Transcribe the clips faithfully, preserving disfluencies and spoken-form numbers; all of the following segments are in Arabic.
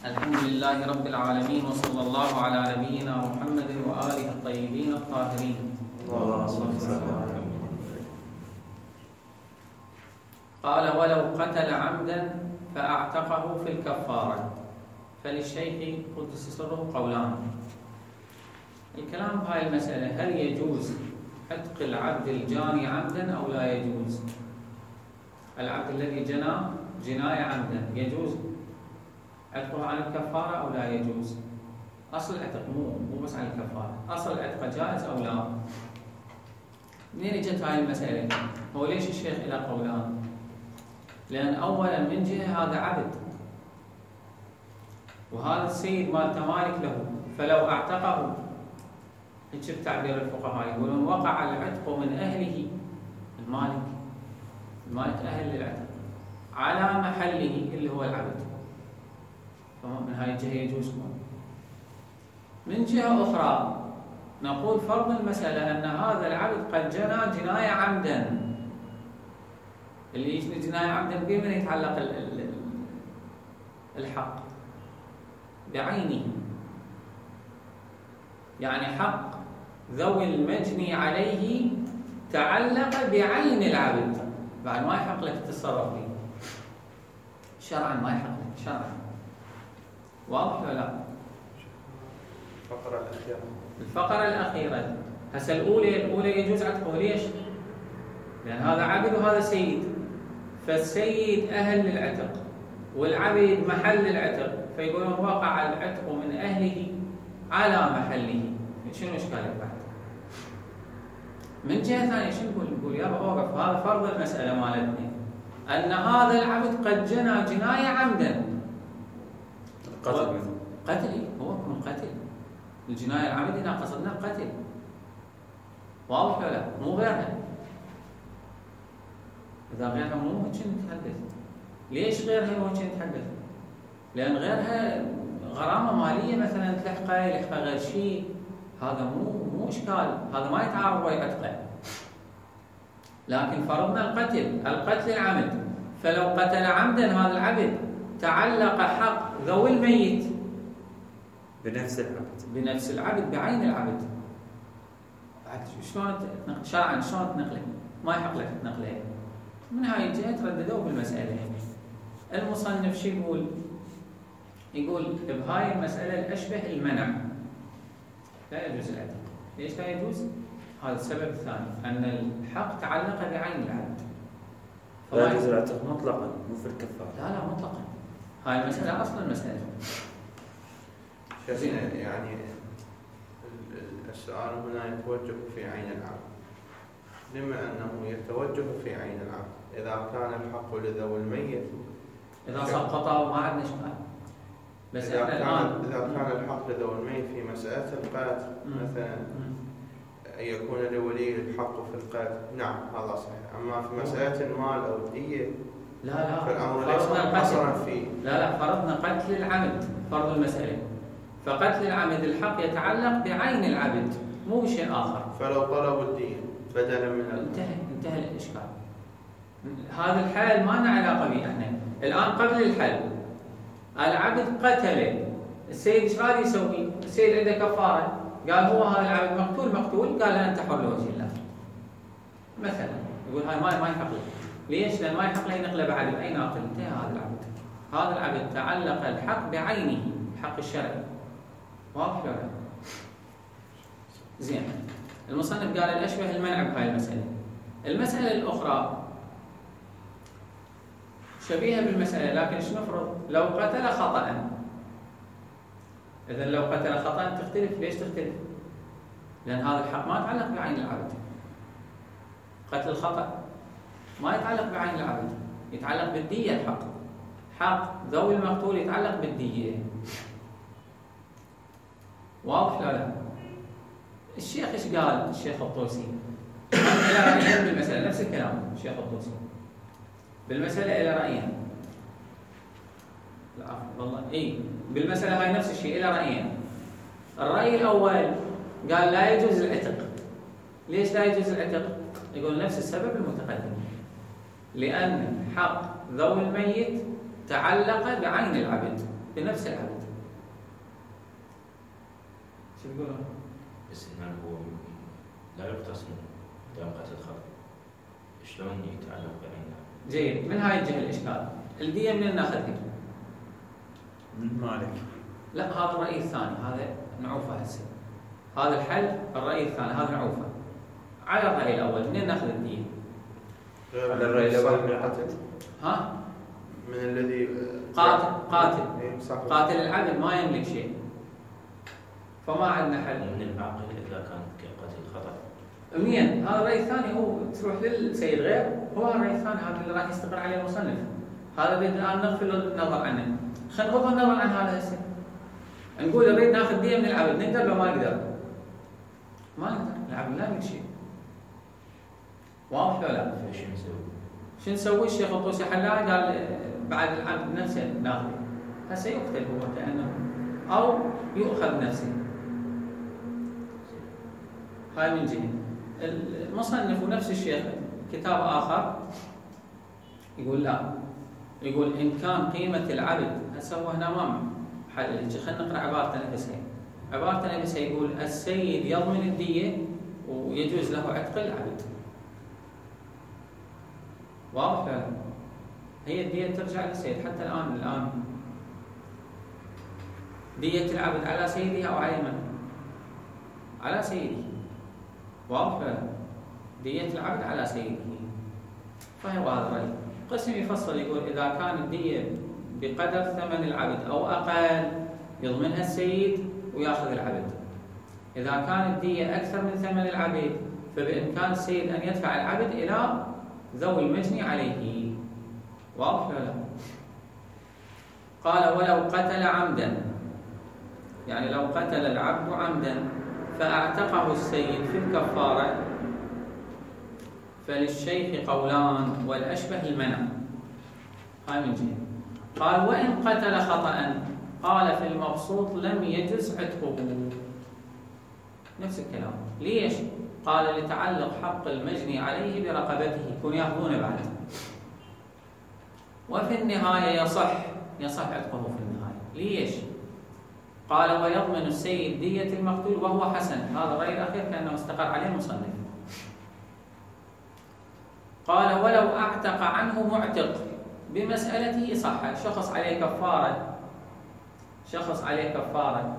الحمد لله رب العالمين، وصلى الله على نبينا محمد وآله الطيبين الطاهرين. قال: ولو قتل عمدا فأعتقه في الكفارة، فللشيخ قدس سره قولان. الكلام بهاي المسألة: هل يجوز عتق العبد الجاني عمدا أو لا يجوز؟ العبد الذي جنى جناية عمدا يجوز عتقه عن الكفارة أو لا يجوز؟ أصل العتق مو مو بس عن الكفارة، أصل العتق جائز أو لا؟ منين اجت هاي المسألة؟ هو ليش الشيخ إلى قولان؟ لأن أولا من جهة هذا عبد، وهذا السيد مال مالك له، فلو اعتقه، هيك بتعبير الفقهاء يقولون وقع العتق من أهله، المالك المالك أهل للعتق، على محله اللي هو العبد، فمن هاي الجهة يجوز. من جهة أخرى نقول فرض المسألة أن هذا العبد قد جنى جناية عمدا. اللي يجني جناية عمدا بمن يتعلق الحق؟ بعينه، يعني حق ذوي المجني عليه تعلق بعين العبد، بعد ما يحق لك تتصرف فيه شرعا، ما يحق لك شرعا. واضح ولا لا؟ الفقرة الأخيرة الفقرة الأخيرة هسه الأولى الأولى يجوز عتقه. ليش؟ لأن هذا عبد وهذا سيد، فالسيد أهل للعتق والعبد محل العتق، فيقولون وقع العتق من أهله على محله. شنو إشكالك بعد؟ من جهة ثانية شنو نقول؟ نقول يابا أوقف، هذا فرض المسألة مالتنا أن هذا العبد قد جنى جناية عمدا. قتل قتل هو من قتل الجناية العمد، هنا قصدنا قتل. واضح ولا لا؟ مو غيرها. إذا غيرها مو هيك نتحدث. ليش غيرها مو هيك نتحدث؟ لأن غيرها غرامة مالية مثلا تلحقه يلحقه غير شيء، هذا مو مو إشكال، هذا ما يتعارض ويا عتقه. لكن فرضنا القتل، القتل العمد، فلو قتل عمدا هذا العبد تعلق حق ذوي الميت بنفس العبد بنفس العبد بعين العبد. شلون شرعا شلون تنقله؟ ما يحق لك تنقله. من هاي الجهة ترددوا بالمسألة. المصنف شو يقول؟ يقول بهاي المسألة الأشبه المنع، لا يجوز العتق. ليش لا يجوز؟ هذا السبب الثاني، أن الحق تعلق بعين العبد. لا يجوز العتق مطلقا، مو في الكفارة. لا لا مطلقا، هاي المسألة أصلا المسألة. يعني السؤال هنا يتوجه في عين العبد، لما أنه يتوجه في عين العبد إذا كان الحق لذوي الميت، إذا سقطوا ما عندنا إشكال. بس إذا إحنا كان الآن إذا كان الحق لذوي الميت في مسألة القتل مثلا، أن يكون لولي الحق في القتل، نعم هذا صحيح. أما في مسألة المال أو الدية لا لا فالأمر ليس محصرا فيه. لا لا فرضنا قتل العمد، فرض المسألة، فقتل العمد الحق يتعلق بعين العبد مو بشيء آخر. فلو طلبوا الدية بدلا من انتهى انتهى الإشكال. هذا الحال ما لنا علاقة به احنا. الآن قبل الحل العبد قتل السيد، ايش غادي يسوي؟ السيد عنده كفارة، قال هو هذا العبد مقتول مقتول، قال أنت حر لوجه الله مثلا، يقول هاي ما ما يحق له. ليش؟ لأن ما يحق له ينقله بعد بأي ناقل. انتهى هذا العبد، هذا العبد تعلق الحق بعينه، الحق الشرعي. واضح ولا لا؟ زين. المصنف قال الأشبه المنع بهاي المسألة. المسألة الأخرى شبيهة بالمسألة، لكن شو نفرض؟ لو قتل خطأ. إذن لو قتل خطأ تختلف. ليش تختلف؟ لأن هذا الحق ما يتعلق بعين العبد. قتل الخطأ ما يتعلق بعين العبد، يتعلق بالدية. الحق حق ذوي المقتول يتعلق بالدية. واضح لا لا؟ الشيخ ايش قال؟ الشيخ الطوسي إلى رأيين بالمسألة، نفس الكلام الشيخ الطوسي بالمسألة إلى رأيين. لا والله إيه بالمسألة هاي نفس الشيء إلى رأيين. الرأي الأول قال لا يجوز العتق. ليش لا يجوز العتق؟ يقول نفس السبب المتقدم، لأن حق ذوي الميت تعلق بعين العبد، بنفس العبد. شو تقولون؟ بس هنا هو لا يقتص دام قتل خطأ، شلون يتعلق بعينه؟ جيد، من هاي الجهة الإشكال. الدية من ناخذها؟ من مالك. لا، هذا الرأي الثاني، هذا نعوفه هسه. هذا الحل الرأي الثاني، هذا نعوفه. على الرأي الأول منين ناخذ الدية؟ على الرأي الأول ها؟ من الذي قاتل قاتل إيه قاتل العبد ما يملك شيء، فما عندنا حل. من العاقل إذا كان كقتل خطأ. منين؟ هذا الرأي الثاني هو تروح للسيد غير، هو الرأي الثاني هذا اللي راح يستقر عليه المصنف. هذا نريد الآن نغفل النظر عنه. خلينا نغض النظر عن هذا هسه. نقول نريد ناخذ دية من العبد، نقدر لو ما نقدر؟ ما نقدر، العبد لا يملك شيء. واضح ولا لا؟ فشو نسوي؟ شو نسوي؟ الشيخ الطوسي حلاها قال بعد العبد نفسه ناخذه. هسه يقتل هو كأنه أو يؤخذ نفسه. هاي من جهة. المصنف ونفس الشيخ كتاب آخر يقول لا، يقول إن كان قيمة العبد، هسه هو هنا ما حل. خلينا نقرأ عبارة نفسها. عبارة نفسها يقول السيد يضمن الدية ويجوز له عتق العبد. واضح لا؟ هي الدية ترجع للسيد حتى الآن. الآن دية العبد على سيده أو على من؟ على سيده. واضح لا؟ دية العبد على سيده. فهو هذا الرأي. قسم يفصل يقول إذا كان الدية بقدر ثمن العبد أو أقل يضمنها السيد ويأخذ العبد. إذا كانت الدية أكثر من ثمن العبد فبإمكان السيد أن يدفع العبد إلى ذوي المجني عليه. واضح ولا لا؟ قال ولو قتل عمدا، يعني لو قتل العبد عمدا فأعتقه السيد في الكفارة فللشيخ قولان والأشبه المنع. هاي من جهة. قال وإن قتل خطأ قال في المبسوط لم يجز عتقه. نفس الكلام. ليش؟ قال لتعلق حق المجني عليه برقبته، يكون يأخذون بعد. وفي النهاية يصح يصح عتقه في النهاية. ليش؟ قال ويضمن السيد دية المقتول وهو حسن. هذا الرأي الأخير كأنه استقر عليه المصنف. قال ولو أعتق عنه معتق بمسألته صح. شخص عليه كفارة، شخص عليه كفارة.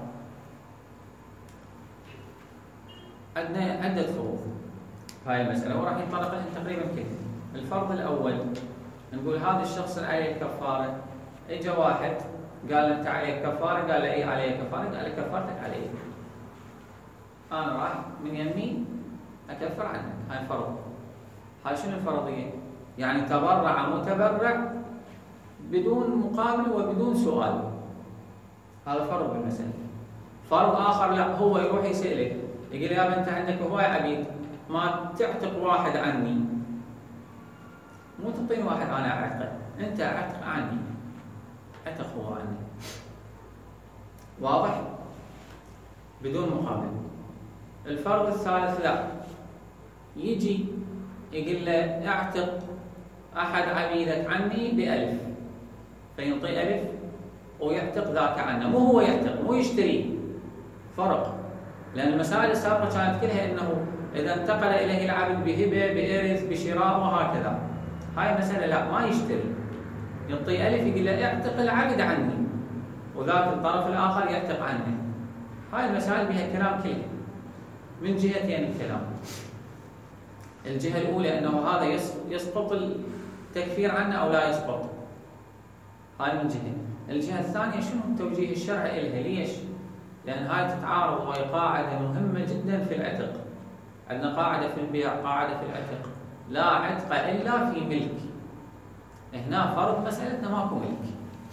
عندنا عدة فروض هاي المسألة وراح يتطرق لها تقريبا كلها. الفرض الأول نقول هذا الشخص اللي عليه كفارة، اجى واحد قال أنت عليك كفارة، قال له إيه عليه كفارة، قال له كفارتك عليه، أنا راح من يمي أكفر عنك. هاي فرض. هاي شنو الفرضية؟ يعني تبرع متبرع بدون مقابل وبدون سؤال. هذا فرض بالمسألة. فرض آخر لا، هو يروح يسألك يقول يا أنت عندك هواي عبيد، ما تعتق واحد عني، مو تعطيني واحد أنا أعتقه، أنت أعتق عني، أعتق هو عني. واضح؟ بدون مقابل. الفرض الثالث لا، يجي يقول له اعتق أحد عبيدك عني بألف، فينطي ألف ويعتق ذاك عنه، مو هو يعتق، مو يشتري. فرق. لأن المسائل السابقة كانت كلها إنه إذا انتقل إليه العبد بهبة بإرث بشراء وهكذا. هاي المسألة لا، ما يشتري، يعطي ألف يقول له اعتق العبد عني، وذاك الطرف الآخر يعتق عنه. هاي المسائل بها كلام كله من جهتين الكلام. الجهة الأولى أنه هذا يسقط التكفير عنه أو لا يسقط. هاي من جهة. الجهة الثانية شنو التوجيه الشرعي إلها؟ ليش؟ لأن هاي تتعارض، وهي قاعدة مهمة جدا في العتق. عندنا قاعدة في البيع، قاعدة في العتق، لا عتق إلا في ملك. هنا فرض مسألتنا ماكو ملك.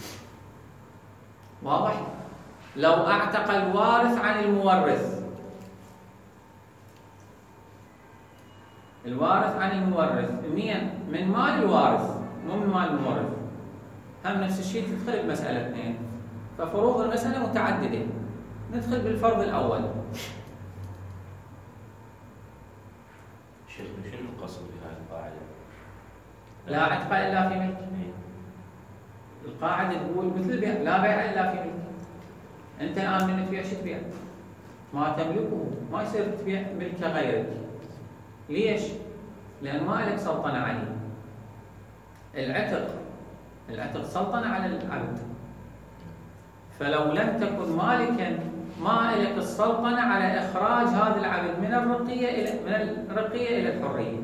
واضح؟ لو أعتق الوارث عن المورث، الوارث عن المورث مين؟ من مال الوارث مو من مال المورث. هم نفس الشيء تدخل بمسألة اثنين. ففروض المسألة متعددة. ندخل بالفرض الأول. شيخ شنو القصد بهذه القاعدة؟ لا عتق إلا في ملك. القاعدة تقول مثل البيع، لا بيع إلا في ملك. أنت الآن من تبيع شو تبيع؟ ما تملكه، ما يصير تبيع ملك غيرك. ليش؟ لأن ما لك سلطنة عليه. العتق العتق سلطنة على العبد، فلو لم تكن مالكا ما لك السلطنة على إخراج هذا العبد من الرقية إلى من الرقية إلى الحرية.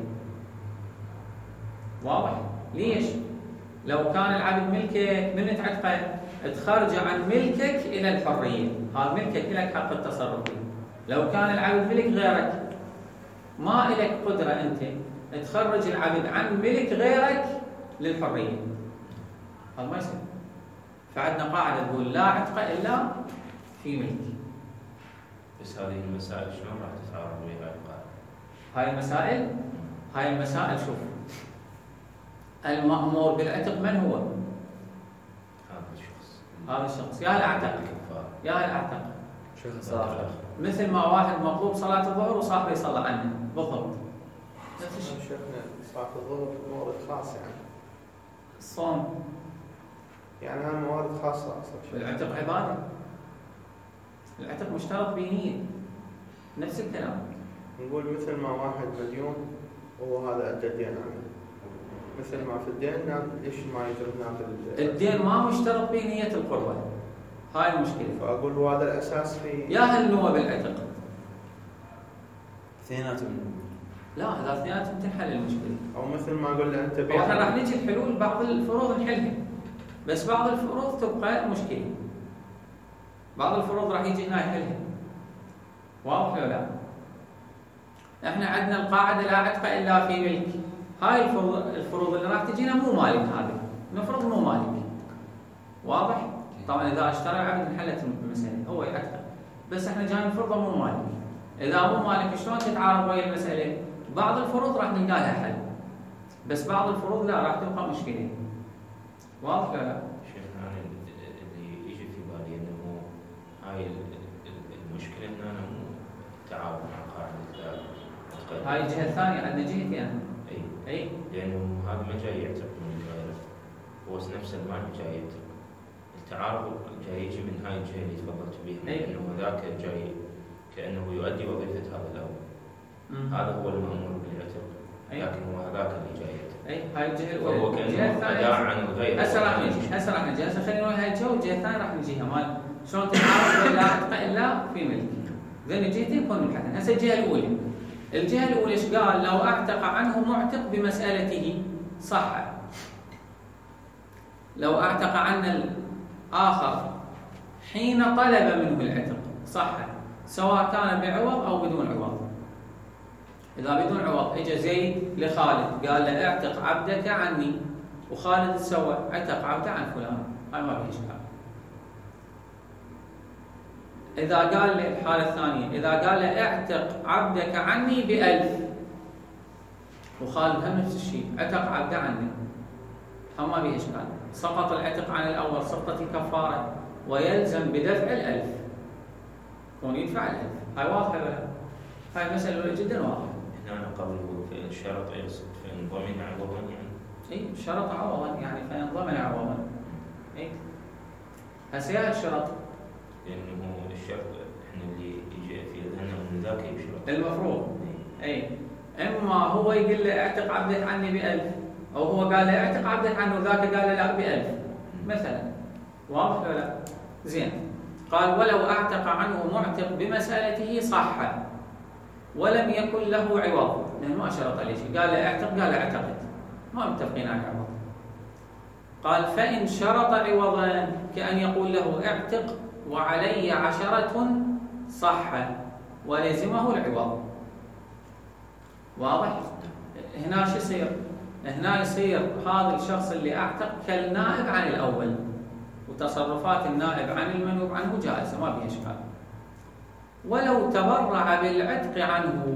واضح؟ ليش؟ لو كان العبد ملكك من تعتقه تخرجه عن ملكك إلى الحرية، هذا ملكك لك حق التصرف فيه. لو كان العبد ملك غيرك ما لك قدرة أنت تخرج العبد عن ملك غيرك للحرية، هذا ما يصير. فعندنا قاعدة تقول لا عتق إلا في ملك. بس هذه المسائل شلون راح تتعارض ويا هاي القاعدة؟ هاي المسائل هاي المسائل شوف، المأمور بالعتق من هو؟ هذا الشخص هذا الشخص، يا الأعتق يا الأعتق شخص آخر. مثل ما واحد مطلوب صلاة الظهر وصاحبه يصلى عنه بالضبط. نفس الشيء. شيخنا صلاة الظهر مورد خاص يعني. الصوم يعني هاي موارد خاصة أصلا. العتق عبادة. العتق مشترط بنية. نفس الكلام. نقول مثل ما واحد مديون وهو هذا أدى الدين عنه. مثل ما في الدين ليش ما يجرب ناقل الدين ما مشترط به نية القربة. هاي المشكلة. فأقول هذا الأساس في يا هل نوى بالعتق؟ اثنيناتهم. لا هذا اثنيناتهم تنحل المشكلة. أو مثل ما أقول له أنت بيع. احنا راح نجي الحلول، بعض الفروض نحلها. بس بعض الفروض تبقى مشكلة. بعض الفروض راح يجي هنا يحلها. واضح ولا لا؟ احنا عندنا القاعدة لا عتق إلا في ملك. هاي الفروض الفروض اللي راح تجينا مو مالك، هذه نفرض مو مالك. واضح؟ طبعا إذا اشترى العبد انحلت المسألة، هو يعتق. بس احنا جاي نفرضه مو مالك. إذا مو مالك شلون تتعارض ويا المسألة؟ بعض الفروض راح نلقى لها حل. بس بعض الفروض لا، راح تبقى مشكلة. واضح ولا لا؟ شيخنا أنا اللي يجي في بالي إنه هاي المشكلة إن أنا مو تعاون مع قاعدة العتق. هاي الجهة الثانية عندنا جهتين يعني. أي أي لأنه هذا ما جاي يعتق من غيره، هو نفس المال جاي يعتق. التعارض جاي يجي من هاي الجهة اللي تفضلت بها، أي. إنه ذاك جاي كأنه يؤدي وظيفة هذا الأول. مم. هذا هو المأمور بالعتق، أي. لكن هو هذاك اللي جاي يعتق. أي هاي الجهة الأولى. فهو الجهة كأنه الثانية أداء عن الغير. هسه راح نجي هسه راح نجي هسه خلينا نقول هاي الجهة والجهة الثانية راح نجيها مال شلون تتعارض ولا عتق إلا في ملك. ذين الجهتين يكونوا ملحتين. هسه الجهة الأولى. الجهة الأولى إيش قال؟ لو أعتق عنه معتق بمسألته صح. لو أعتق عن الآخر حين طلب منه العتق صح، سواء كان بعوض أو بدون عوض. إذا بدون عوض إجا زيد لخالد قال له اعتق عبدك عني، وخالد سوى اعتق عبده عن فلان، هاي ما فيها إشكال. إذا قال له الحالة الثانية، إذا قال له اعتق عبدك عني بألف، وخالد هم نفس الشيء اعتق عبده عني، هم ما فيها إشكال. سقط العتق عن الأول، سقطت الكفارة، ويلزم بدفع الألف. كون يدفع الألف، هاي واضحة ولا لا؟ هاي مسألة جدا واضحة. هنا قبله في الشرط يقصد فإن ضمن عوضا يعني. اي شرط عوضا يعني فإن ضمن عوضا. اي هسه الشرط لأنه الشرط احنا اللي يجي في ذهننا من ذاك يشرط. المفروض. اي اما هو يقول له اعتق عبدك عني بألف، او هو قال له اعتق عبدك عنه وذاك قال له لا بألف مثلا. واضح ولا لا؟ زين. قال ولو اعتق عنه معتق بمسألته صح ولم يكن له عوض، لأنه ما شرط عليه شيء، قال له اعتق قال له اعتقد، ما متفقين على العوض. قال فإن شرط عوضا كأن يقول له اعتق وعلي عشرة صح ولزمه العوض. واضح؟ هنا شو يصير؟ هنا يصير هذا الشخص اللي اعتق كالنائب عن الأول، وتصرفات النائب عن المنوب عنه جائزة ما فيها إشكال. ولو تبرع بالعتق عنه،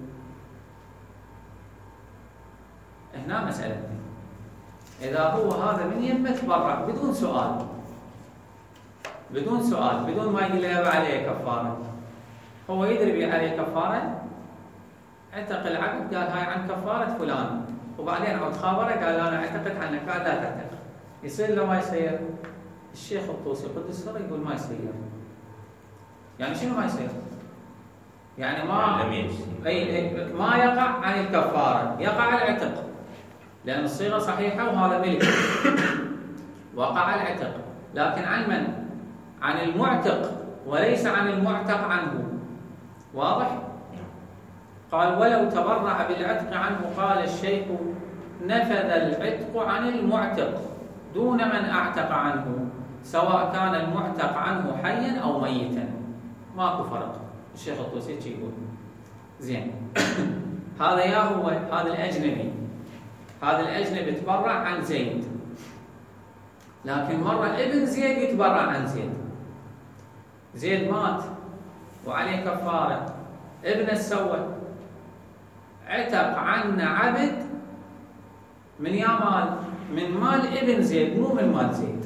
هنا مسألة، إذا هو هذا من يمه تبرع بدون سؤال، بدون سؤال، بدون ما يقول له عليه كفارة، هو يدري بي عليه كفارة، اعتق العبد قال هاي عن كفارة فلان، وبعدين عود خابره قال أنا اعتقد عنك، قال لا تعتق، يصير لو ما يصير؟ الشيخ الطوسي قدس سره يقول ما يصير. يعني شنو ما يصير؟ يعني ما لم يجزي. أي ما يقع عن الكفارة، يقع على العتق، لأن الصيغة صحيحة وهذا ملك وقع على العتق، لكن عن من؟ عن المعتق وليس عن المعتق عنه. واضح؟ قال ولو تبرع بالعتق عنه قال الشيخ نفذ العتق عن المعتق دون من أعتق عنه سواء كان المعتق عنه حيا أو ميتا، ماكو فرق. الشيخ الطوسي يقول زين هذا يا هو هذا الأجنبي، هذا الأجنبي تبرع عن زيد، لكن مرة ابن زيد يتبرع عن زيد. زيد مات وعليه كفارة، ابنه سوى عتق عنا عبد من يا مال من مال ابن زيد مو من مال زيد.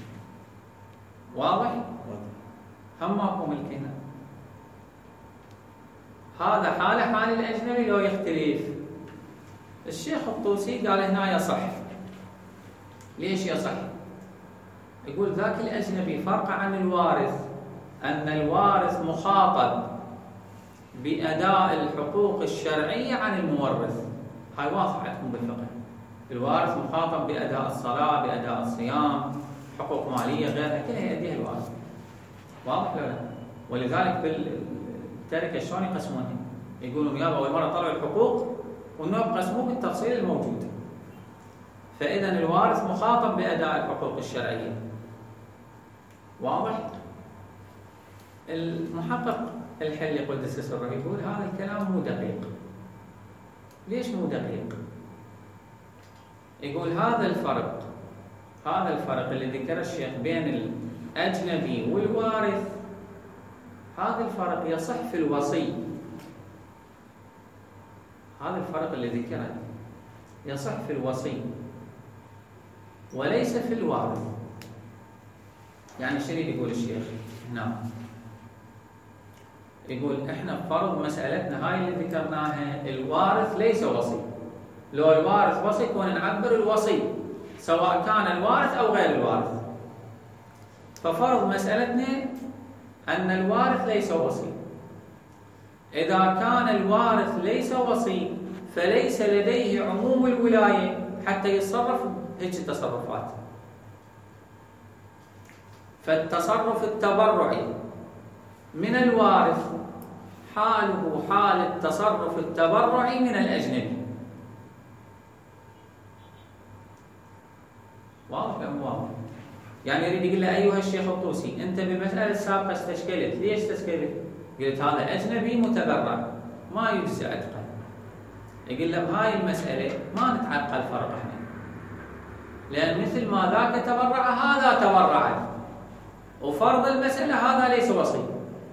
واضح؟ هم ماكو ملكنا. هذا حاله حال الأجنبي لو يختلف. الشيخ الطوسي قال هنا يصح. ليش يصح؟ يقول ذاك الأجنبي فرق عن الوارث، أن الوارث مخاطب بأداء الحقوق الشرعية عن المورث. هاي واضحة عندكم بالفقه. الوارث مخاطب بأداء الصلاة، بأداء الصيام، حقوق مالية غيرها كلها يأديها الوارث. واضح ولا لا؟ ولذلك بالتركة شلون يقسمونها؟ يقولون يلا أول مرة طلعوا الحقوق والنوع قسموه بالتفصيل الموجود. فإذا الوارث مخاطب بأداء الحقوق الشرعية. واضح؟ المحقق الحلي قدس سره يقول هذا الكلام مو دقيق. ليش مو دقيق؟ يقول هذا الفرق هذا الفرق اللي ذكره الشيخ بين الأجنبي والوارث، هذا الفرق يصح في الوصي. هذا الفرق اللي ذكره يصح في الوصي وليس في الوارث. يعني شنو يقول الشيخ هنا؟ يقول احنا فرض مسألتنا هاي اللي ذكرناها الوارث ليس وصي. لو الوارث وصي كون نعبر الوصي سواء كان الوارث أو غير الوارث. ففرض مسألتنا أن الوارث ليس وصي. إذا كان الوارث ليس وصي فليس لديه عموم الولاية حتى يتصرف هيك التصرفات. فالتصرف التبرعي من الوارث حاله حال التصرف التبرعي من الأجنبي. واضح ولا مو واضح؟ يعني يريد يقول له أيها الشيخ الطوسي أنت بالمسألة السابقة استشكلت، ليش استشكلت؟ قلت هذا أجنبي متبرع ما يجزي عتقه. يقول له بهاي المسألة ما نتعقل فرق احنا، لأن مثل ما ذاك تبرع هذا تبرع، وفرض المسألة هذا ليس وصي.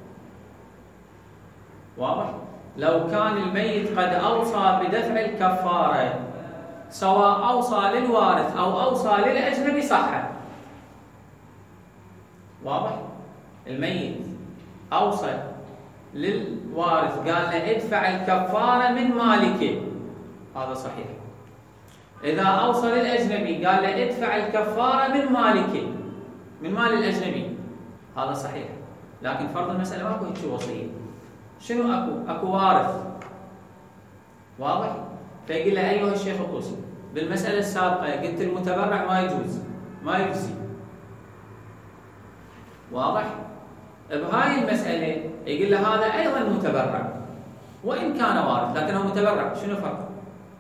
واضح؟ لو كان الميت قد أوصى بدفع الكفارة سواء أوصى للوارث أو أوصى للأجنبي صح. واضح؟ الميت أوصى للوارث قال له ادفع الكفارة من مالك، هذا صحيح. إذا أوصى للأجنبي قال له ادفع الكفارة من مالك، من مال الأجنبي، هذا صحيح. لكن فرض المسألة ماكو هيك وصية. شنو أكو؟ أكو وارث. واضح؟ فيقول له أيها الشيخ الطوسي بالمسألة السابقة قلت المتبرع ما يجوز ما يجزي. واضح؟ بهاي المسألة يقول له هذا أيضا متبرع وإن كان وارث لكنه متبرع، شنو فرق؟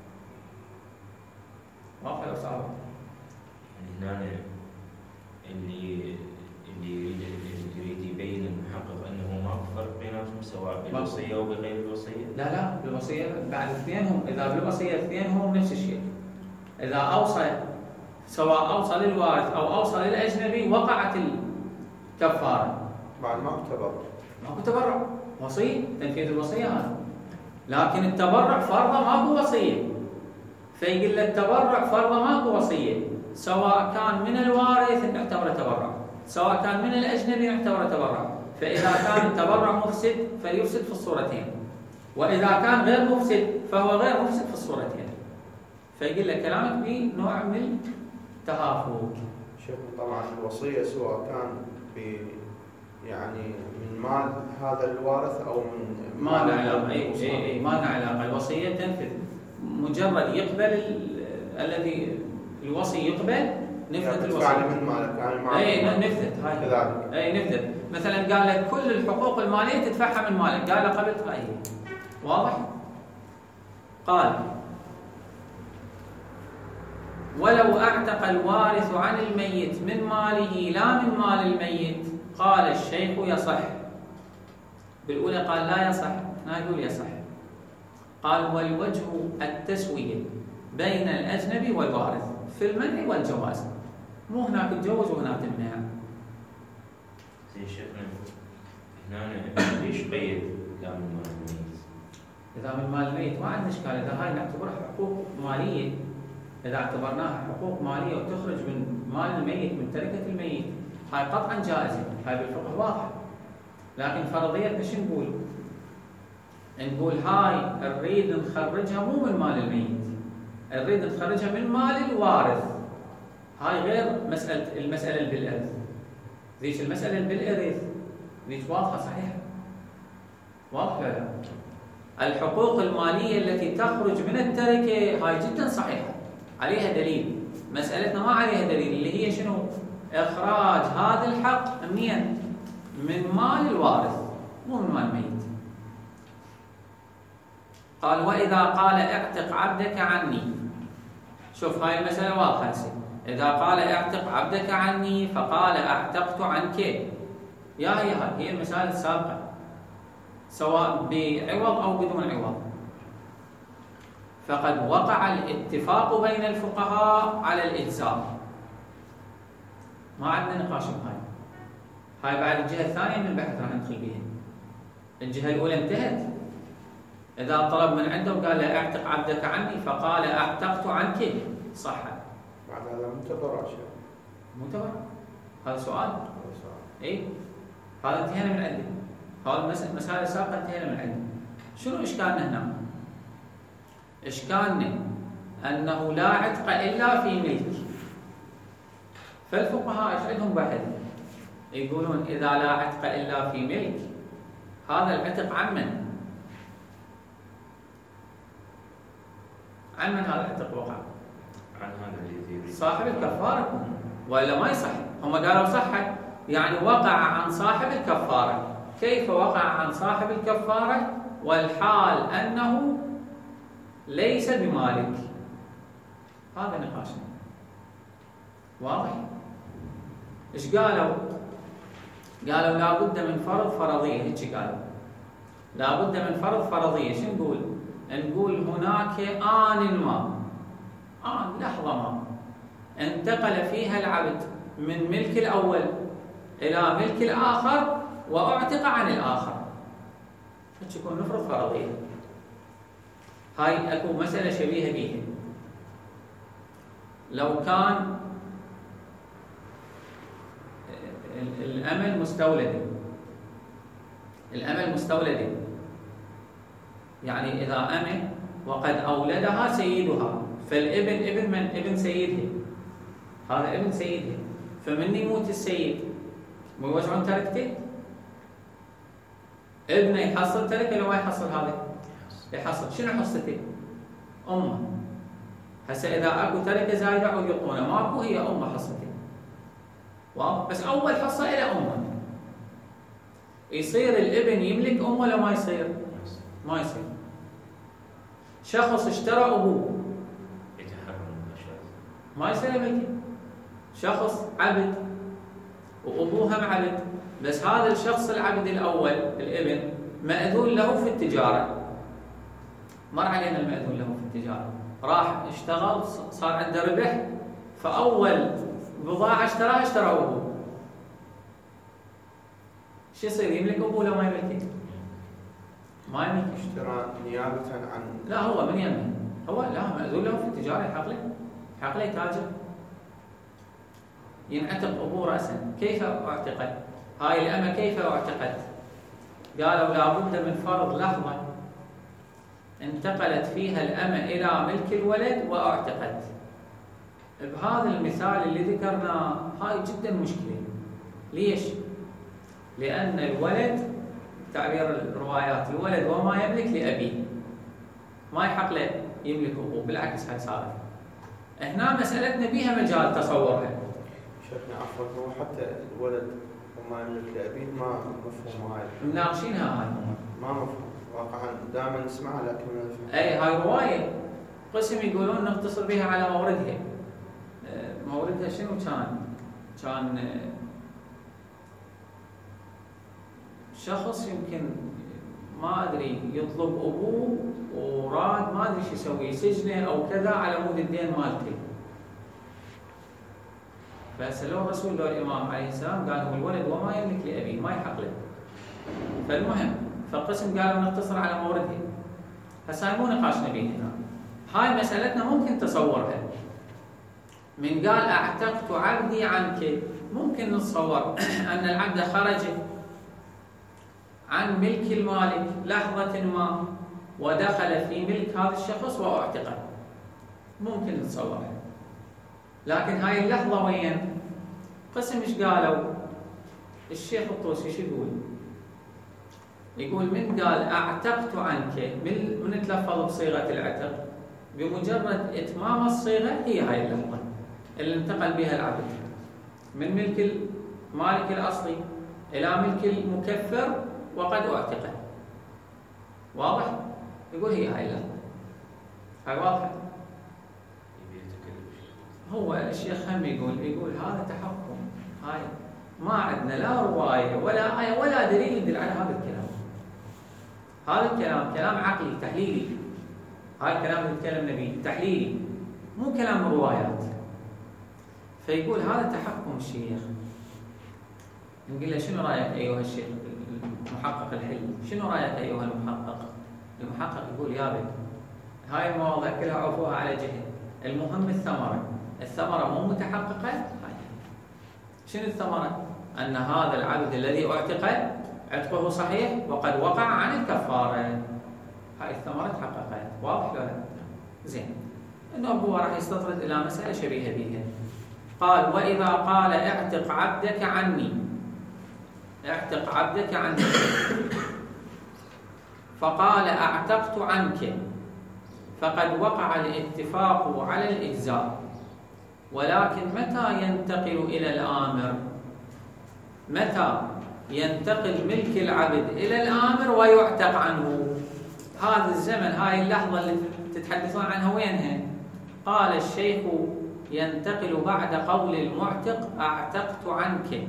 واضح ولا صعب؟ يعني هنا اللي اللي يريد يريد يبين المحقق انه ما فرق بيناتهم سواء بالوصيه وبغير الوصيه؟ لا لا بالوصيه بعد الاثنين هم، اذا بالوصيه الاثنين هم نفس الشيء. اذا اوصى سواء اوصى للوارث او اوصى للاجنبي وقعت الكفاره. بعد ماكو تبرع. ماكو تبرع، وصيه تنفيذ الوصيه هذا. لكن التبرع فرضه ماكو وصيه. فيقول له التبرع فرضه ماكو وصيه، سواء كان من الوارث نعتبره تبرع، سواء كان من الأجنبي نعتبره تبرع. فإذا كان التبرع مفسد فليفسد في الصورتين، وإذا كان غير مفسد فهو غير مفسد في الصورتين. فيقول له كلامك فيه نوع من التهافت. شوف طبعا الوصية سواء كان في يعني من مال هذا الوارث أو من ما له علاقة. أي أي أي ما له علاقة. الوصية تنفذ مجرد يقبل الذي الوصي يقبل نفذت الوصية. يعني من مالك يعني ما أي نفذت هاي كذلك. أي نفذت. مثلا قال لك كل الحقوق المالية تدفعها من مالك، قال له قبلت هاي. واضح؟ قال ولو أعتق الوارث عن الميت من ماله لا من مال الميت، قال الشيخ يصح. بالأولى قال لا يصح، هنا يقول يصح. قال والوجه التسوية بين الأجنبي والوارث في المنع والجواز، مو هناك تجوز وهناك تمنع. زين شيخنا هنا ليش قيد لا من مال الميت؟ إذا من مال الميت ما عندنا إشكال، إذا هاي نعتبرها حقوق مالية، إذا اعتبرناها حقوق مالية وتخرج من مال الميت من تركة الميت، هاي قطعا جائزة، هاي بالفقه واضح. لكن فرضيتنا شو نقول؟ نقول هاي نريد نخرجها مو من مال الميت، نريد نخرجها من مال الوارث. هاي غير مسألة المسألة اللي بالإرث. ذيك المسألة اللي بالإرث ذيك واضحة صحيحة. واضحة لا؟ الحقوق المالية التي تخرج من التركة هاي جدا صحيحة، عليها دليل. مسألتنا ما عليها دليل، اللي هي شنو؟ إخراج هذا الحق منين؟ من مال الوارث مو من مال الميت. قال وإذا قال اعتق عبدك عني، شوف هاي المسألة واضحة. إذا قال اعتق عبدك عني فقال اعتقت عنك، يا هي هاي هي المسألة السابقة سواء بعوض أو بدون عوض، فقد وقع الاتفاق بين الفقهاء على الإجزاء. ما عندنا نقاش بهاي. هاي بعد الجهة الثانية من البحث راح ندخل بها. الجهة الأولى انتهت، إذا طلب من عنده وقال له اعتق عبدك عني فقال اعتقت عنك، صح. بعد هذا منتظر أشياء. منتظر؟ هذا سؤال؟ هذا سؤال. إيه؟ هذا انتهينا من عنده. هذا المسائل السابقة انتهينا من عنده. شنو إشكالنا هنا؟ إشكالنا أنه لا عتق إلا في ملك. فالفقهاء إيش عندهم بحث؟ يقولون إذا لا عتق إلا في ملك، هذا العتق عن من؟ عن من هذا العتق وقع؟ عن هذا الذي صاحب الكفارة، وإلا ما يصح. هم قالوا صح، يعني وقع عن صاحب الكفارة. كيف وقع عن صاحب الكفارة والحال أنه ليس بمالك؟ هذا نقاشنا. واضح؟ إيش قالوا؟ قالوا لا بد من فرض فرضية. هيك قالوا لا بد من فرض فرضية. شو نقول؟ نقول هناك آن ما، آن لحظة ما انتقل فيها العبد من ملك الأول إلى ملك الآخر وأعتق عن الآخر، فتكون نفرض فرضية. هاي أكو مسألة شبيهة بيها. لو كان الأمل مستولدة، الأمل مستولدة يعني إذا أمل وقد أولدها سيدها، فالابن ابن من؟ ابن سيدها، هذا ابن سيدها. فمن يموت السيد مو يوزعون تركته؟ ابنه يحصل تركه لو ما يحصل هذا؟ يحصل. شنو حصته؟ أمه. هسه إذا أكو تركه زايدة أو يعطونه، ماكو، هي أمه حصته. واو، بس أول حصة إلى أمه. يصير الابن يملك أمه ولا ما يصير؟ ما يصير. شخص اشترى أبوه ما يصير يملكه. شخص عبد وأبوه هم عبد، بس هذا الشخص العبد الأول الابن مأذون له في التجارة، مر علينا المأذون له في التجارة، راح اشتغل صار عنده ربح، فأول بضاعة اشتراها اشترى أبوه. شو يصير؟ يملك أبوه ولا ما يملكه؟ ما يملك. اشترى نيابة عن لا هو من يملك، هو لا مأذون له في التجارة، يحق له يحق له يتاجر. ينعتق أبوه رأسا. كيف اعتقد؟ هاي الأمة كيف اعتقد؟ قالوا لا بد من فرض لحظة انتقلت فيها الأمة إلى ملك الولد واعتقد. بهذا المثال اللي ذكرناه هاي جدا مشكلة. ليش؟ لأن الولد تعبير الروايات الولد وما يملك لأبيه، ما يحق له يملك أبوه، بالعكس هاي صارت. هنا مسألتنا بيها مجال تصورها. شيخنا عفوا، هو حتى الولد وما يملك لأبيه ما مفهوم هاي. مناقشينها هاي ما مفهوم واقعا، دائما نسمعها لكن ما نفهم. أي هاي رواية قسم يقولون نقتصر بها على موردها. موردها شنو كان؟ كان شخص يمكن ما أدري يطلب أبوه وراد ما أدري شو يسوي، سجنه أو كذا على مود الدين مالته. فسألوه الرسول لو الإمام عليه السلام قال هو الولد وما يملك لأبيه، ما يحق له. فالمهم فالقسم قالوا نقتصر على موردها. هسه مو نقاشنا به هنا. هاي مسألتنا ممكن تصورها. من قال أعتقت عبدي عنك، ممكن نتصور أن العبد خرج عن ملك المالك لحظة ما ودخل في ملك هذا الشخص وأعتقه، ممكن نتصورها. لكن هاي اللحظة وين؟ قسم ايش قالوا؟ الشيخ الطوسي شو يقول؟ يقول من قال أعتقت عنك، من من تلفظ بصيغة العتق، بمجرد إتمام الصيغة هي هاي اللحظة اللي انتقل بها العبد من ملك المالك الأصلي إلى ملك المكفر وقد أعتقه. واضح؟ يقول هي هاي اللحظة. هاي واضحة؟ هو الشيخ هم يقول يقول هذا تحكم، هاي ما عندنا لا رواية ولا آية ولا دليل يدل على هذا الكلام. هذا الكلام كلام عقلي تحليلي. هاي الكلام اللي يتكلم نبي تحليلي، مو كلام روايات. فيقول هذا تحكم الشيخ. نقول له شنو رايك ايها الشيخ المحقق الحلي؟ شنو رايك ايها المحقق؟ المحقق يقول يا بك هاي المواضيع كلها عرفوها على جهه، المهم الثمره. الثمره مو متحققه. هاي شنو الثمره؟ ان هذا العبد الذي اعتق عتقه صحيح وقد وقع عن الكفاره. هاي الثمره تحققت. واضح ولا لا؟ زين. انه هو راح يستطرد الى مساله شبيهه بها. قال وإذا قال اعتق عبدك عني، اعتق عبدك عني، فقال اعتقت عنك، فقد وقع الاتفاق على الإجزاء. ولكن متى ينتقل إلى الآمر؟ متى ينتقل ملك العبد إلى الآمر ويعتق عنه؟ هذا الزمن، هاي اللحظة اللي تتحدثون عنها وينها؟ قال الشيخ ينتقل بعد قول المعتق أعتقت عنك.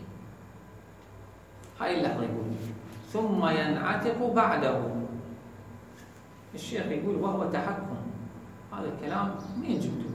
هاي اللحظة يقول ثم ينعتق بعده. الشيخ يقول وهو تحكم. هذا الكلام منين جبته؟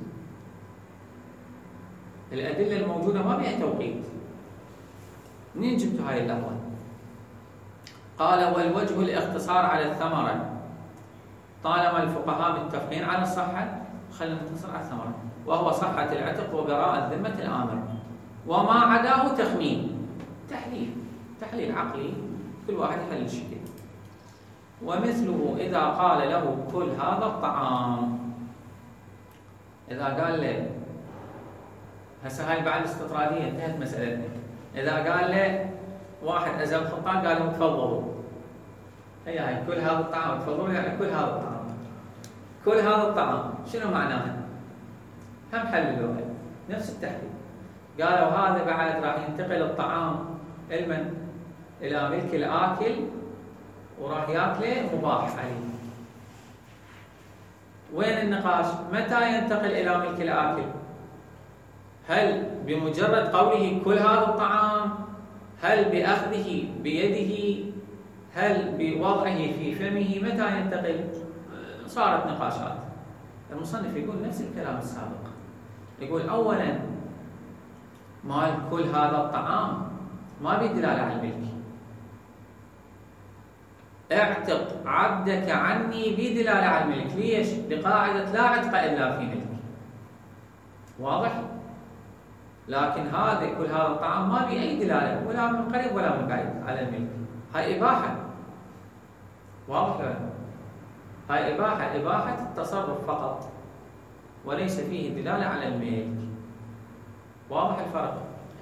الأدلة الموجودة ما بيها توقيت. منين جبتوا هاي اللحظة؟ قال والوجه الاقتصار على الثمرة، طالما الفقهاء متفقين على الصحة خلينا نقتصر على الثمرة، وهو صحة العتق وبراءة ذمة الآمر، وما عداه تخمين، تحليل تحليل عقلي، كل واحد يحلل الشيء. ومثله إذا قال له كل هذا الطعام، إذا قال له هسه هاي بعد استطرادية انتهت مسألتنا. إذا قال له واحد أزل خطان قال لهم تفضلوا، هي هاي كل هذا الطعام، تفضلوا يعني كل هذا الطعام، كل هذا الطعام شنو معناها؟ هم حللوها نفس التحليل. قالوا هذا بعد راح ينتقل الطعام المن إلى ملك الآكل وراح ياكله مباح عليه. وين النقاش؟ متى ينتقل إلى ملك الآكل؟ هل بمجرد قوله كل هذا الطعام؟ هل بأخذه بيده؟ هل بوضعه في فمه؟ متى ينتقل؟ صارت نقاشات. المصنف يقول نفس الكلام السابق، يقول أولا مال كل هذا الطعام ما بيدلالة على الملك. اعتق عبدك عني بدلالة على الملك. ليش؟ بقاعدة لا عتق إلا في ملك. واضح؟ لكن هذا كل هذا الطعام ما بي أي دلالة ولا من قريب ولا من بعيد على الملك. هاي إباحة. واضح ولا؟ هاي إباحة، إباحة التصرف فقط. وليس فيه دلالة على الملك. واضح الفرق؟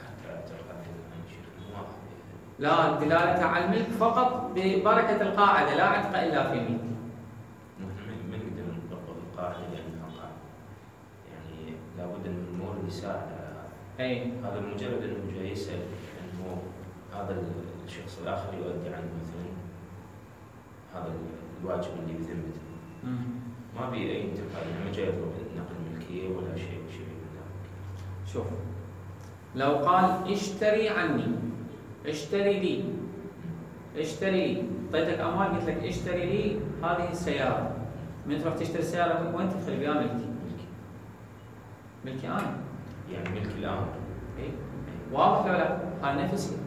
لا، الدلالة على الملك فقط ببركة القاعدة، لا عتق إلا في ملك. من نقدر نطبق القاعدة لأنها قاعدة، يعني لابد من المورد يساعد على هذا. أي هذا مجرد أنه جاي يسأل أنه هذا الشخص الآخر يؤدي عنه مثلا هذا الواجب اللي بذمته، ما بي أي انتقال، يعني ما جاي يطلب نقل ملكية ولا شيء شيء من ذلك. شوف، لو قال اشتري عني، اشتري لي، اشتري لي، اعطيتك اموال قلت لك اشتري لي هذه السياره، من تروح تشتري السياره وين تدخل بها؟ ملكي. ملكي انا، يعني ملك الان. اي واضح ولا لا؟ هاي نفسي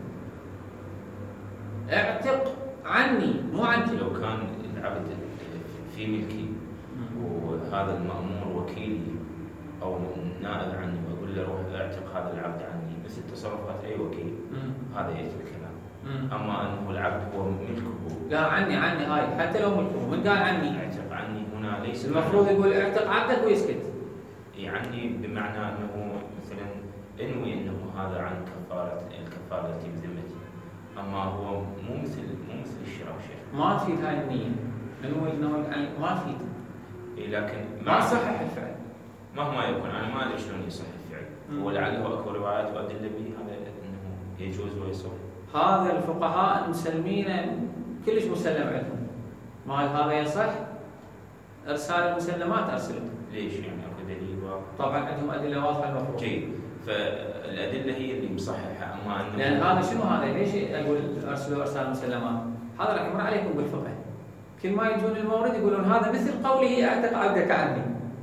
اعتق عني مو عنك. لو كان العبد في ملكي وهذا المأمور وكيلي او نائب عني واقول له روح اعتق هذا العبد عني، مثل تصرفات اي وكيل، هذا يأتي الكلام. اما انه العبد هو ملكه، لا عني عني هاي حتى لو ملكه، من قال عني؟ اعتق عني هنا ليس المفروض يقول اعتق عبدك ويسكت. يعني بمعنى انه مثلا انوي انه هذا عن كفاره الكفاره التي بذمتي، اما هو مو مثل مو مثل الشراء شيخ. ما تفيد هاي النية، انه انه ما تفيد. اي لكن ما صحح الفعل. مهما يكون انا ما ادري شلون يصح الفعل، ولعله اكو روايات وادله به هذا انه يجوز ويصح. هذا الفقهاء مسلمين كلش مسلم عندهم. ما هذا يصح؟ ارسال المسلمات ارسله. ليش يعني اكو دليل واضح؟ طبعا عندهم ادله واضحه المفروض. جيد، فالادله هي اللي مصححه، اما انه لان هذا شنو هذا؟ ليش اقول ارسلوا ارسال المسلمات؟ هذا راح يمر عليكم بالفقه. كل ما يجون المورد يقولون هذا مثل قوله اعتق عبدك عني.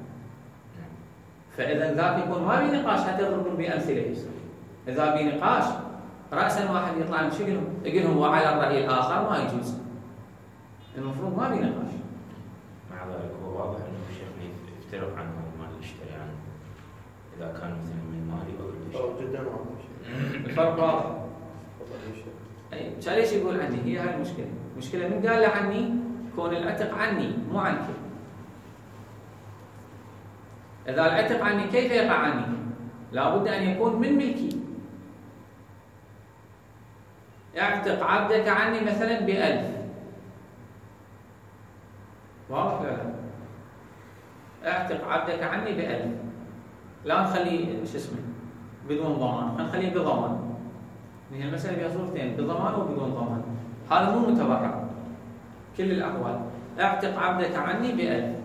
فاذا ذاك يكون ما بي نقاش، حتى يضربون بامثله. اذا بي نقاش راسا واحد يطلع من شكلهم يقول لهم وعلى الراي الاخر ما يجوز. المفروض ما بي نقاش. مع ذلك هو واضح انه الشيخ يفترق عنه المال اللي يشتري عنه، اذا كان مثلا من مالي او شيء جدا واضح. الفرق واضح. اي ليش يقول عني؟ هي هاي المشكله. المشكله من قال له عني كون العتق عني مو عنك. اذا العتق عني كيف يقع عني؟ لابد ان يكون من ملكي. اعتق عبدك عني مثلا بألف، واضح ولا لا؟ اعتق عبدك عني بألف، لا نخليه شو اسمه بدون ضمان، نخليه بضمان. هي المسألة بها صورتين، بضمان وبدون ضمان. هذا مو متبرع كل الأحوال. اعتق عبدك عني بألف،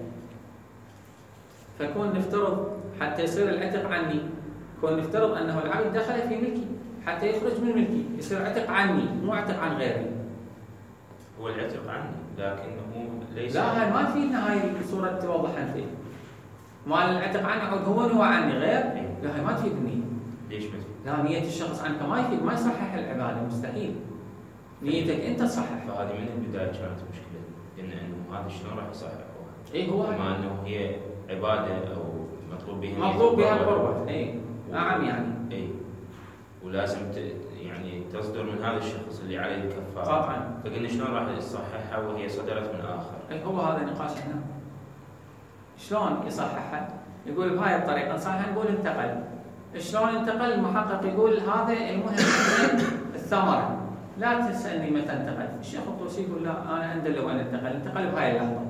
فكون نفترض حتى يصير العتق عني، كون نفترض أنه العبد دخل في ملكي حتى يخرج من ملكي، يصير عتق عني مو عتق عن غيري. هو العتق عني لكنه ليس. لا هاي ما فينا، هاي الصورة توضحها فيه. مال العتق عني عود هو هو عني غير، لا هاي ما تفيد النية. ليش ما تفيد؟ لا نية الشخص عنك ما يفيد، ما يصحح العبادة، مستحيل. نيتك أنت تصحح. فهذه من البداية كانت مشكلة، لأن إنه هذا شلون راح يصححها؟ إيه هو بما إنه هي عبادة أو مطلوب بها مطلوب بها القربة. إيه نعم يعني. إيه ولازم يعني تصدر من هذا الشخص اللي عليه الكفارة. طبعا. فقلنا شلون راح يصححها وهي صدرت من آخر؟ إيه هو هذا نقاش هنا. شلون يصححها؟ يقول بهاي الطريقة نصححها، نقول انتقل. شلون انتقل؟ المحقق يقول هذا المهم الثمرة. لا تسألني متى انتقل. الشيخ الطوسي يقول لا أنا أندل وين انتقل، انتقل بهاي اللحظة.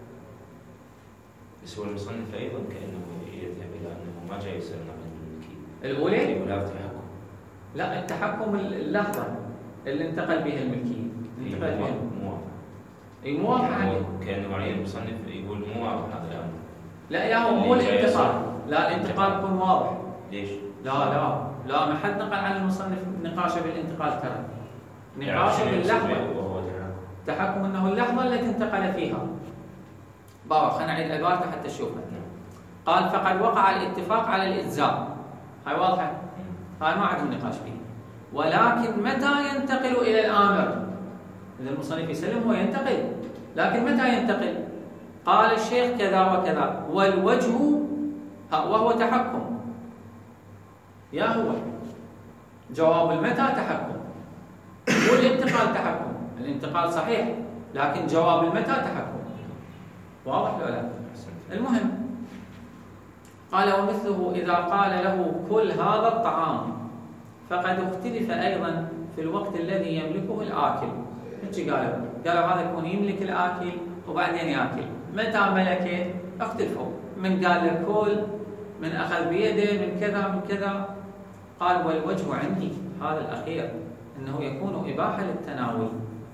بس هو المصنف أيضا كأنه يذهب إلى أنه ما جاي يصير نقل الملكي. الأولى؟ يقول هذا التحكم. لا التحكم اللحظة اللي انتقل بها الملكية. انتقل بها. مو واضح. اي مو واضح عندي. كأنه عليه المصنف يقول مو واضح هذا الأمر. لا يا هو مو الانتقال. لا الانتقال يكون واضح. ليش؟ لا لا لا ما حد نقل عن المصنف نقاشه بالانتقال ترى. نقاشه باللحظة. تحكم انه اللحظة التي انتقل فيها. بابا خلينا نعيد عبارته حتى تشوفها. قال فقد وقع الاتفاق على الإجزاء. هاي واضحة. هاي ما عندهم نقاش فيه. ولكن متى ينتقل إلى الآمر؟ إذا المصنف يسلم هو ينتقل، لكن متى ينتقل؟ قال الشيخ كذا وكذا، والوجه وهو تحكم. يا هو جواب المتى تحكم، والانتقال تحكم. الانتقال صحيح، لكن جواب المتى تحكم. واضح ولا لا؟ المهم قال ومثله إذا قال له كل هذا الطعام فقد اختلف أيضا في الوقت الذي يملكه الآكل. هيك قالوا قالوا هذا يكون يملك الآكل وبعدين يأكل، متى ملكه اختلفوا، من قال له كل، من أخذ بيده، من كذا من كذا. قال والوجه عندي هذا الأخير أنه يكون إباحة للتناول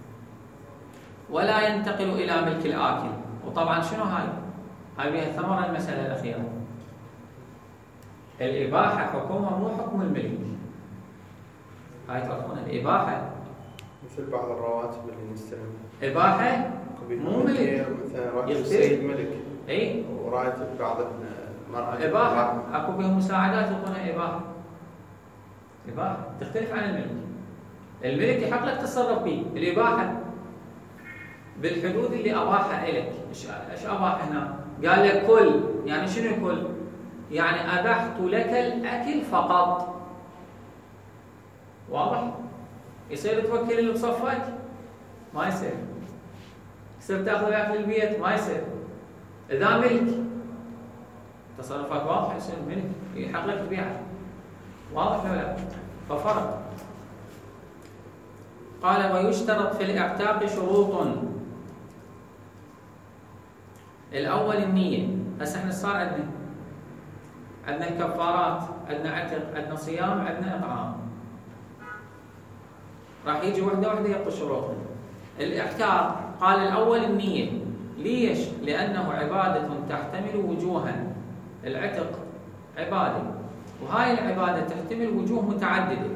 ولا ينتقل إلى ملك الآكل. وطبعا شنو هاي؟ هاي بها ثمرة المسألة الأخيرة. الإباحة حكمها مو حكم الملك. هاي تعرفون الإباحة مثل بعض الرواتب اللي نستلمها إباحة مو ملك، مثلا راتب السيد ملك اي وراتب بعض المرأة إباحة، أكو بها مساعدات يكونها إباحة. إباحة تختلف عن الملك. الملك يحق لك تتصرف به، الإباحة بالحدود اللي أباحها إلك. إيش أباح هنا؟ قال لك كل، يعني شنو كل؟ يعني أبحت لك الأكل فقط. واضح؟ يصير توكل اللي بصفك؟ ما يصير. يصير تأخذ أكل البيت؟ ما يصير. إذا ملك تصرفك واضح، يصير ملك يحق لك تبيعه. واضح ولا لا؟ ففرق. قال ويشترط في الاعتاق شروط. الأول النية. هسه احنا صار عندنا عندنا الكفارات، عندنا عتق، عندنا صيام، عندنا إطعام. راح يجي وحده وحده يعطي شروطهم. الاعتاق قال الأول النية. ليش؟ لأنه عبادة تحتمل وجوها. العتق عبادة، وهاي العبادة تحتمل وجوه متعددة.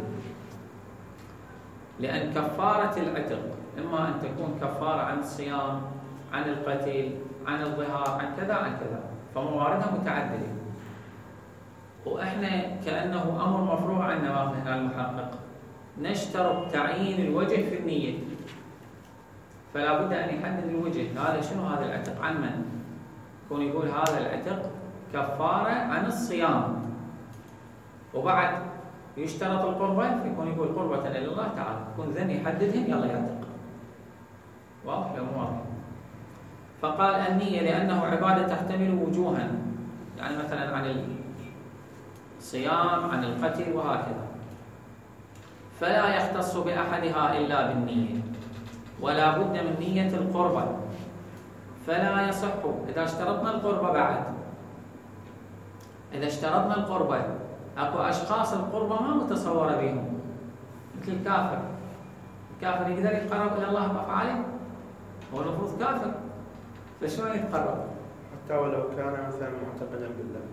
لأن كفارة العتق إما أن تكون كفارة عن الصيام، عن القتل، عن الظهار، عن كذا عن كذا، فمواردها متعددة. وإحنا كأنه أمر مفروغ عنا ماخذ هنا المحقق، نشترط تعيين الوجه في النية. فلا بد أن يحدد الوجه. هذا شنو هذا العتق؟ عن من؟ يكون يقول هذا العتق كفارة عن الصيام، وبعد يشترط القربة، فيكون يقول قربة إلى الله تعالى، يكون ذن يحددهم يلا يعتق. واضح ولا مو واضح؟ فقال النية لأنه عبادة تحتمل وجوها، يعني مثلا عن الصيام، عن القتل وهكذا. فلا يختص بأحدها إلا بالنية، ولا بد من نية القربة. فلا يصح إذا اشترطنا القربة. بعد إذا اشترطنا القربة، أكو أشخاص القربة ما متصورة بهم، مثل الكافر. الكافر يقدر يتقرب إلى الله بأفعاله؟ هو المفروض كافر، فشلون يتقرب؟ حتى ولو كان مثلا معتقدا بالله.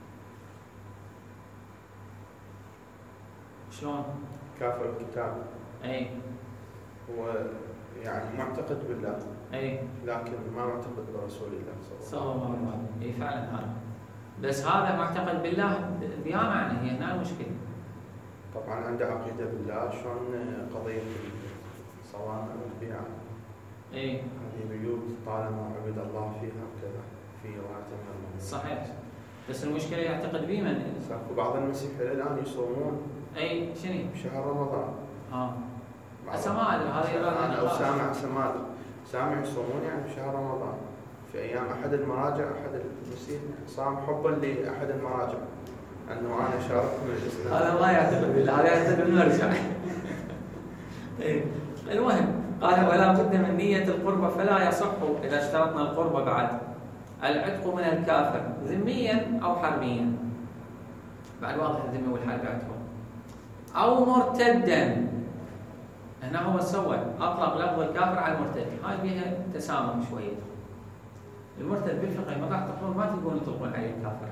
شلون؟ كافر الكتاب. أي. هو يعني معتقد بالله. أي. لكن ما معتقد برسول الله صلى الله عليه وسلم. أي فعلا هذا. بس هذا معتقد بالله بها معنى، هي هنا المشكلة. طبعا عنده عقيدة بالله، شلون قضية الصوامع والبيعة. اي. هذه بيوت طالما عبد الله فيها وكذا في رواية من. صحيح. بس المشكلة يعتقد به من؟ وبعض المسيحيين الآن يصومون. اي شنو؟ بشهر رمضان. اه. هسه ما ادري هذا يراد انا او سامع سماد سامع يصومون يعني بشهر رمضان. في ايام احد المراجع، احد المسيح صام حبا لاحد المراجع انه انا شاركت من الاسلام. هذا ما يعتقد بالله، هذا يعتقد بالمرجع. اي. المهم قال ولا بد من نية القربة. فلا يصح اذا اشترطنا القربة بعد العتق من الكافر ذميا او حربيا. بعد واضح الذمي والحرب عندهم. او مرتدا. هنا هو سوى اطلق لفظ الكافر على المرتد، هاي بيها تسامح شويه. المرتد بالفقه ما راح تقولون ما تقولون يطلقون عليه الكافر.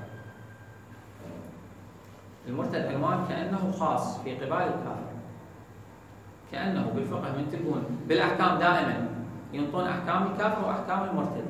المرتد عنوان كانه خاص في قبال الكافر، كانه بالفقه من تلقون بالاحكام دائما ينطون احكام الكافر واحكام المرتد.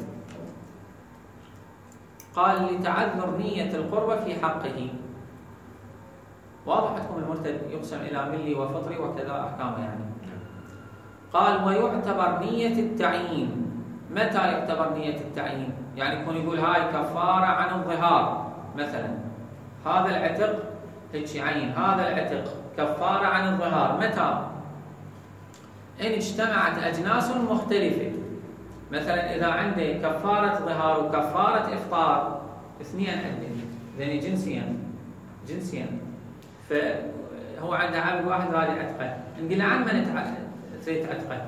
قال لتعذر نية القربة في حقه. واضح عندكم المرتد يقسم إلى ملي وفطري وكذا أحكامه يعني. قال ويعتبر نية التعيين. متى يعتبر نية التعيين؟ يعني يكون يقول هاي كفارة عن الظهار مثلا، هذا العتق هيك يعين هذا العتق كفارة عن الظهار. متى؟ إن اجتمعت أجناس مختلفة. مثلا إذا عندي كفارة ظهار وكفارة إفطار اثنين عندي، لأن جنسيا جنسيا فهو عنده عبد واحد غادي عتقه، نقول عن من تريد عتقه؟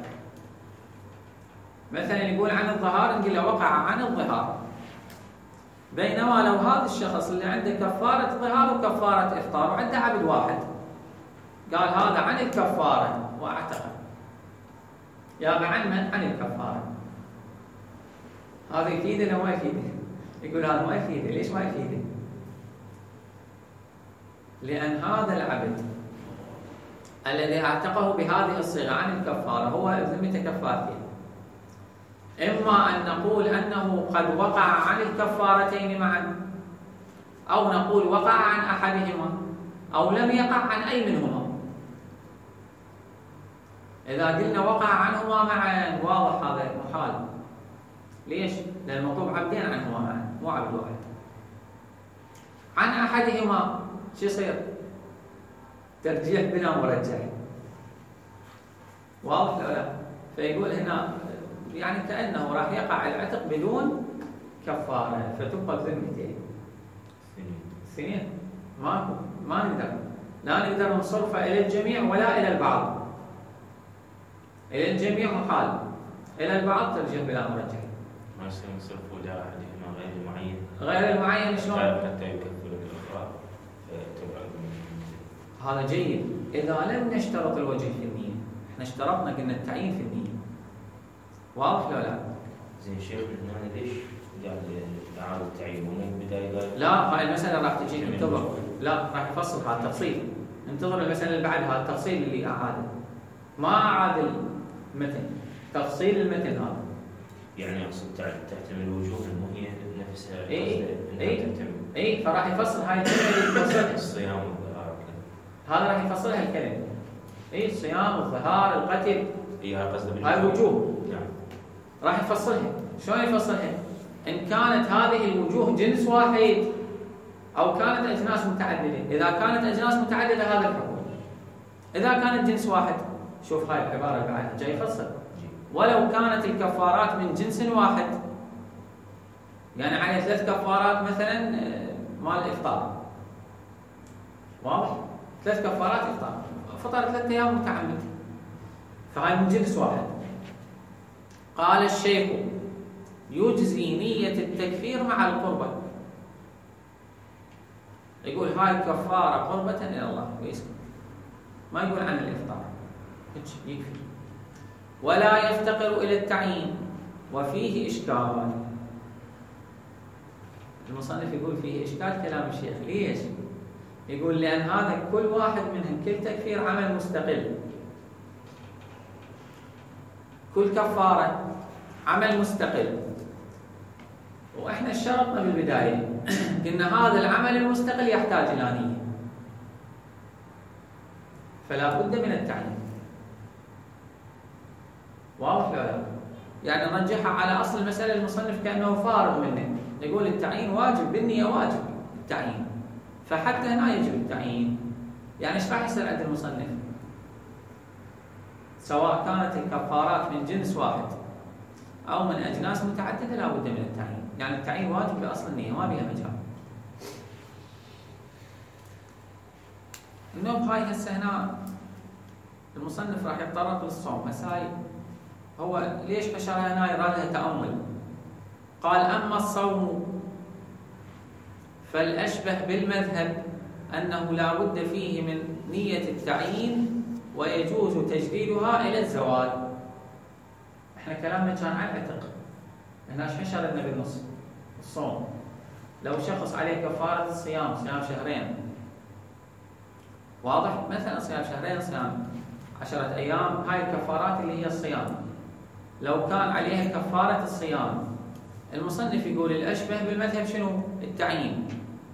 مثلا يقول عن الظهار، نقول له وقع عن الظهار. بينما لو هذا الشخص اللي عنده كفارة ظهار وكفارة إفطار وعنده عبد واحد قال هذا عن الكفارة واعتقه، يابا عن من؟ عن الكفارة. هذا يفيده لو ما يفيده؟ يقول هذا ما يفيده. ليش ما يفيده؟ لأن هذا العبد الذي اعتقه بهذه الصيغة عن الكفارة هو ذمته كفارتين. إما أن نقول أنه قد وقع عن الكفارتين معا، أو نقول وقع عن أحدهما، أو لم يقع عن أي منهما. إذا قلنا وقع عنهما معا واضح هذا محال. ليش؟ لأن المطلوب عبدين عنهما معا مو عبد واحد. عن أحدهما شو يصير؟ ترجيح بلا مرجح. واضح ولا لا؟ فيقول هنا يعني كأنه راح يقع العتق بدون كفارة فتبقى ذمتين. سنين ماكو، ما نقدر لا نقدر نصرفها إلى الجميع ولا إلى البعض. إلى الجميع محال، إلى البعض ترجيح بلا مرجح. ما يصير نصرفه إلى أحدهما غير المعين. غير المعين شلون؟ حتى يكفر الأخرى تبعد. هذا جيد إذا لم نشترط الوجه في النية. احنا اشترطنا قلنا التعيين في النية. واضح ولا لا؟ زين شيخ هنا ليش قال إعادة التعيين ومو بداية قال؟ لا هاي المسألة راح تجي انتظر. لا راح يفصل هذا التفصيل. انتظر المسألة اللي بعدها التفصيل اللي أعاده. ما أعاد المتن، تفصيل المتن هذا. يعني أقصد تعتمد وجوه مو هي نفسها. إيه إيه إيه فراح يفصل هاي الكلمة اللي تفصلها. الصيام والظهار. هذا راح يفصلها الكلمة. إيه الصيام والظهار القتل. إيه قصده هاي الوجوه. نعم. راح يفصلها. شلون يفصلها؟ إن كانت هذه الوجوه جنس واحد أو كانت أجناس متعددة. إذا كانت أجناس متعددة هذا الحكم. إذا كانت جنس واحد شوف هاي العبارة اللي بعدها جاي يفصل. ولو كانت الكفارات من جنس واحد، يعني عليه ثلاث كفارات مثلا مال الإفطار. واضح؟ ثلاث كفارات إفطار. فطر ثلاثة أيام متعمد. فهاي من جنس واحد. قال الشيخ يجزي نية التكفير مع القربة. يقول هاي الكفارة قربة إلى الله ويسكت. ما يقول عن الإفطار. يكفي. ولا يفتقر إلى التعيين وفيه إشكال. المصنف يقول فيه إشكال كلام الشيخ. ليش؟ يقول لأن هذا كل واحد منهم كل تكفير عمل مستقل. كل كفارة عمل مستقل. وإحنا اشترطنا بالبداية قلنا هذا العمل المستقل يحتاج إلى نية. فلا بد من التعيين. واضح ولا لا؟ يعني نرجحها على أصل المسألة المصنف كأنه فارغ منه. يقول التعيين واجب بالنية واجب التعيين. فحتى هنا يجب التعيين. يعني ايش راح يصير عند المصنف؟ سواء كانت الكفارات من جنس واحد أو من أجناس متعددة لا بد من التعيين. يعني التعيين واجب بأصل النية ما بها مجال. النوم هاي هسه هنا المصنف راح يتطرق للصوم. هسه هو ليش حشرها هنا يراد لها تأمل؟ قال أما الصوم فالأشبه بالمذهب أنه لا بد فيه من نية التعيين ويجوز تجديدها إلى الزوال. احنا كلامنا كان عن عتق. هنا حشر لنا بالنص الصوم. لو شخص عليه كفارة الصيام صيام شهرين، واضح؟ مثلا صيام شهرين صيام عشرة أيام، هاي الكفارات اللي هي الصيام. لو كان عليها كفارة الصيام، المصنف يقول الأشبه بالمذهب شنو؟ التعيين.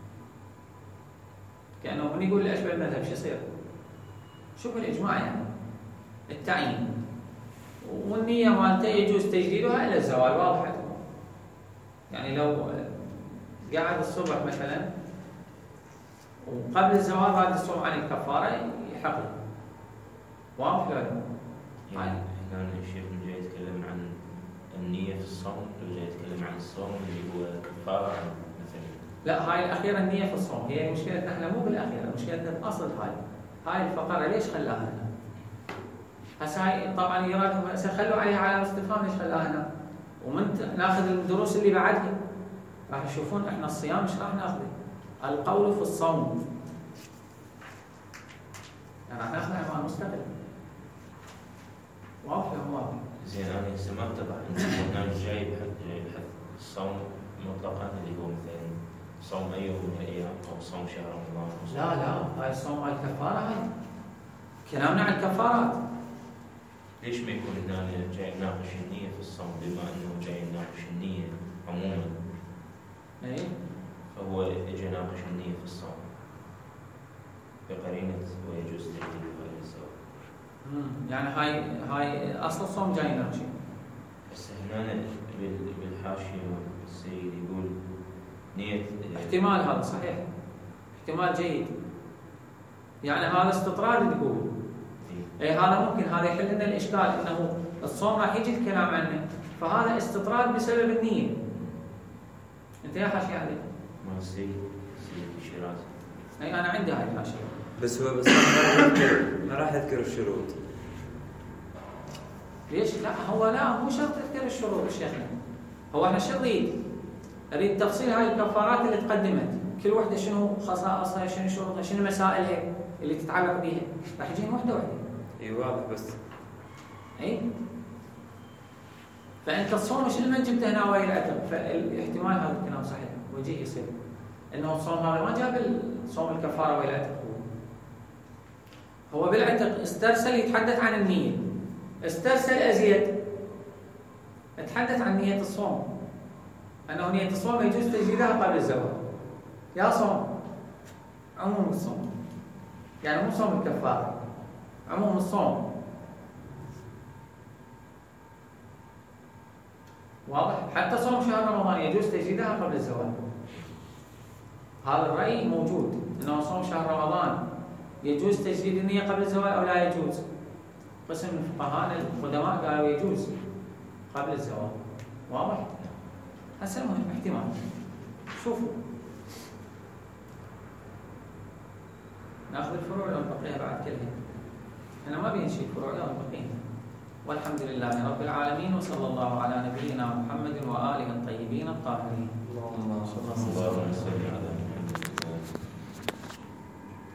كأنه من يقول الأشبه بالمذهب شو يصير؟ شوف الإجماع يعني التعيين. والنية مالته يجوز تجديدها إلى الزوال. واضح؟ يعني لو قاعد الصبح مثلا وقبل الزوال بعد الصوم عن الكفارة يحق. واضح ولا لا؟ يعني هنا الشيخ جاي يتكلم عن النية في الصوم وجاي يتكلم عن الصوم اللي هو كفارة عن مثلا لا هاي الأخيرة النية في الصوم، هي مشكلتنا احنا مو بالأخيرة، مشكلتنا الأصل هاي هاي الفقرة ليش خلاها هنا؟ هسه هاي طبعا يرادهم هسه خلوا عليها علامة استفهام ليش خلاها هنا؟ ومن ناخذ الدروس اللي بعدها راح تشوفون احنا الصيام مش راح ناخذه، القول في الصوم يعني راح ناخذ عنوان مستقل. واضح ولا واضح؟ زين انا هسه ما اتبع البرنامج جاي بحث جاي بحث الصوم مطلقا اللي هو مثلا صوم اي يوم من الايام او صوم شهر رمضان. لا لا هاي الصوم مال الكفاره، هاي كلامنا عن الكفارات. ليش ما يكون هنا جاي نناقش النية في الصوم بما انه جاي نناقش النية عموما؟ اي فهو اجى يناقش النية في الصوم بقرينة ويجوز تجديد غير الزواج. يعني هاي هاي اصل الصوم جاي ناقشه. بس هنا بالحاشية السيد يقول نية احتمال هذا صحيح، احتمال جيد. يعني هذا استطراد تقول. اي هذا ممكن هذا يحل لنا الاشكال انه الصوم راح يجي الكلام عنه، فهذا استطراد بسبب النية. انت يا حاشية عندك؟ ما السيد السيد الشيرازي. اي انا عندي هاي الحاشية. بس هو بس ما راح يذكر ما راح يذكر الشروط. ليش؟ لا هو لا مو شرط يذكر الشروط الشيخنا. هو احنا شو نريد؟ اريد تفصيل هاي الكفارات اللي تقدمت، كل وحده شنو خصائصها، شنو شروطها، شنو مسائلها اللي تتعلق بها، راح يجينا وحده وحده. اي واضح بس. اي فانت الصوم شنو من جبته هنا ويا العتق، فالاحتمال هذا الكلام صحيح وجيه يصير انه الصوم هذا ما جاب صوم الكفاره ويا العتق، هو هو بالعتق استرسل يتحدث عن النيه، استرسل ازيد اتحدث عن نيه الصوم، انه نيه الصوم يجوز تجديدها قبل الزواج. يا صوم عموم الصوم، يعني مو صوم الكفاره، عموم الصوم. واضح؟ حتى صوم شهر رمضان يجوز تجديدها قبل الزواج. هذا الرأي موجود، انه صوم شهر رمضان يجوز تجديد النية قبل الزواج او لا يجوز. قسم من الفقهاء القدماء قالوا يجوز قبل الزواج. واضح؟ هسه المهم احتمال. شوفوا ناخذ الفروع ولا نبقيها بعد كلها؟ انا ما بينشي الفروع لا نبقيها. والحمد لله رب العالمين، وصلى الله على نبينا محمد وآله الطيبين الطاهرين. اللهم صل على